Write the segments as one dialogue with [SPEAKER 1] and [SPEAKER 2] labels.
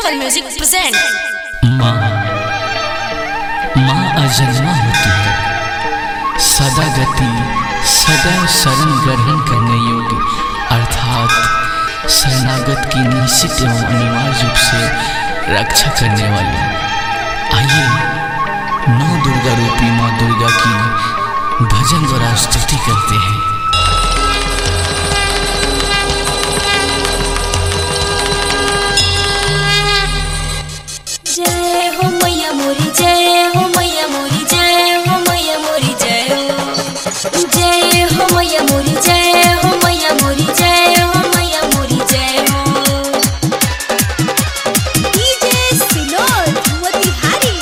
[SPEAKER 1] Triangle music present.
[SPEAKER 2] माँ अजन्मा होती है, सदा गति सदैव शरण ग्रहण करने योग्य अर्थात शरणागत की निश्चित एवं अनिवार्य रूप से रक्षा करने वाली। आइए नौ दुर्गा रूपी माँ दुर्गा की भजन द्वारा स्तुति करते हैं।
[SPEAKER 3] जय हो मैया मोरी, जय हो मैया मोरी, जय हो मैया मोरी, जय हो मैया मोरी, जय हो मैया मोरी, जय हो मैया मोरी, जय हो। डीजे सिलोर मोतिहारी।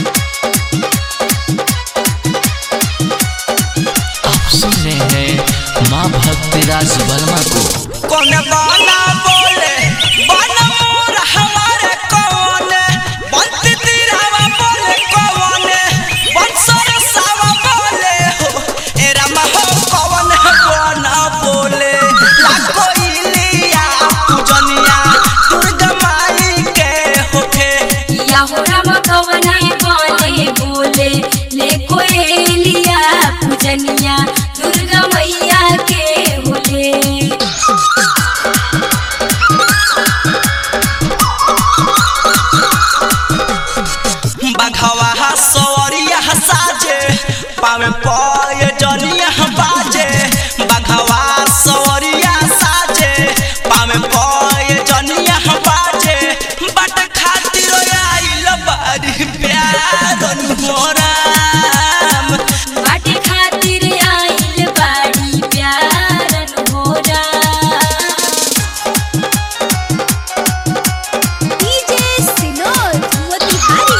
[SPEAKER 2] आप सुन रहे हैं माँ भक्तिराज वर्मा को।
[SPEAKER 4] कौन गाना बोले बाना मोर हमारे कौन बंती तिरावा बोले कौन बंसर सावा बोले हो ए राम हो कौन गाना बोले लाखो इलिया पूजनिया दुर्गा माई के होके
[SPEAKER 3] या हो राम कवना बोले बोले ले कोयलिया पूजनिया दुर्गा मैया के होले।
[SPEAKER 4] बघवा सवरिया साजे पावे पाए जनिया बाजे बघवा सवरिया साजे पावे पाए जनिया बाजे बट खातिर आइल बारी प्यार मोराम
[SPEAKER 3] बाटे खातिर आइल बाड़ी प्यार मोरा। डीजे सिलोर मोतिहारी।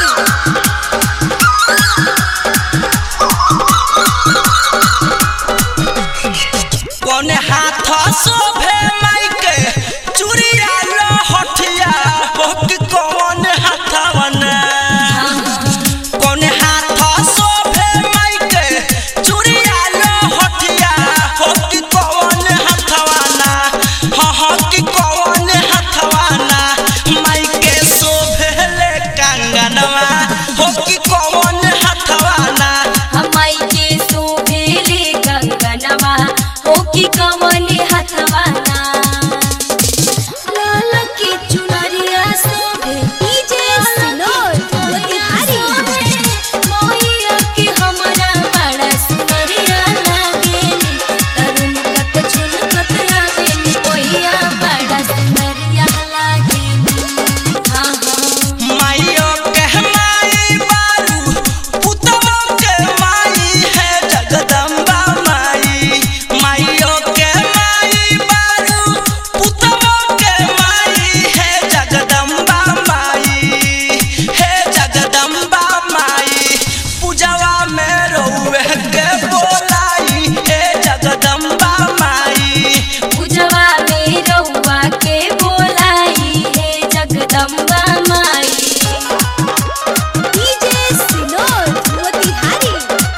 [SPEAKER 4] कोने हाथ शोभे माई के चूड़िया लहठिया हो कि कौन हाथवना कोने हाथ शोभे माई के चूड़िया लहठिया हो कि कौन हाथवना हाँ कि कौन हाथवना माई के शोभे ले कंगनवा हो कि कौन हाथवना
[SPEAKER 3] हमाई के शोभेले कंगनवा हो कि कवन हथवाना। लाल की चुनरिया शोभे डीजे सिलोर मोतिहारी। मोहिया के हमरा बड़ा सुनरिया लागेली तरुण कत झुनकत आवेली मोहिया बड़ा सुनरिया लागेली। हाँ हाँ
[SPEAKER 4] माइयो के माई बारू पुतवा के माई है जगदम्बा माई माइयो के माई बारू पुतवा के माई है जगदम्बा माई पूजवा में रोवे के बोलाई हे जगदम्बा माई
[SPEAKER 3] पूजवा में रहुआ के बोलाई है जगदम्बा माई। डीजे सिलोर मोतिहारी।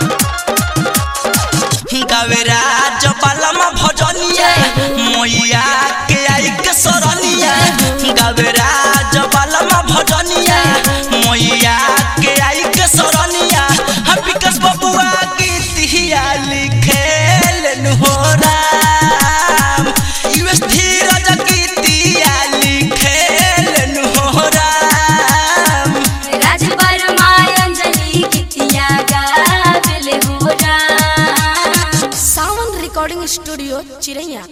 [SPEAKER 4] गवराज बलमा भजनिया मैया के आई के सरनिया गवराज बलमा भजनिया मैया के आई के सरनिया हम विकास बबुआ गीतिया लिखेल हो राम यूएस धीरज गीतिया लिखेल हो राम
[SPEAKER 3] राजबर माय अंजलि गीतिया गावेले हो राम।
[SPEAKER 1] सावन रिकॉर्डिंग स्टूडियो चिरैया।